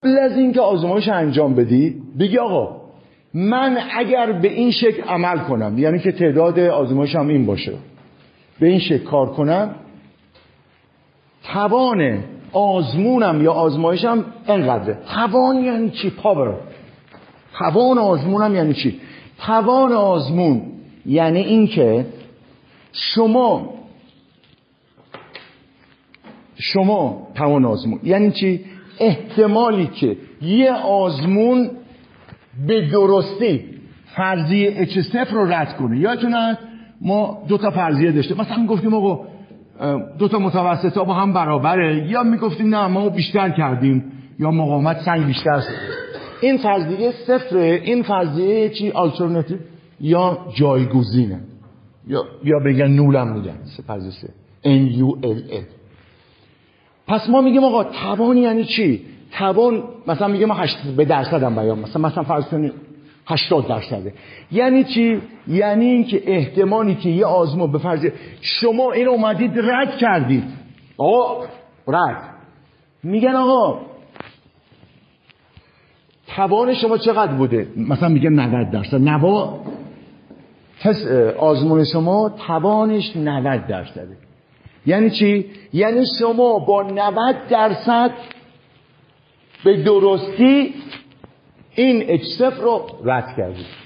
قبل از اینکه آزمایش انجام بدی بگی آقا من اگر به این شکل عمل کنم، یعنی که تعداد آزمایشم این باشه، به این شکل کار کنم، توان آزمونم یا آزمایشم اینقدره. توان یعنی چی؟ پاور. توان آزمونم یعنی چی؟ توان آزمون یعنی این که شما توان آزمون یعنی چی؟ احتمالی که یه آزمون به درستی فرضیه H0 رو رد کنه. یادتونه ما دو تا فرضیه داشتیم، مثلا گفتیم آقا دو تا متوسطا با هم برابره، یا میگفتیم نه ما بیشتر کردیم یا مقاومت سنگ بیشتر شد. این فرضیه صفره، این فرضیه چی؟ آلترناتیو یا جایگزینه، یا بگن نولم میگن فرضیه سه NULL. پس ما میگیم آقا توان یعنی چی؟ توان مثلا میگه ما 8 به درصد هم بیان، مثلا فرض کنید 80%. یعنی چی؟ یعنی این که احتمالی که یه آزمون به فرض شما این اومدید رد کردید، آقا رد، میگن آقا توان شما چقدر بوده؟ مثلا میگه 90%. آزمون شما توانش 90%. یعنی چی؟ یعنی شما با 90% به درستی این H0 رو رد کردید.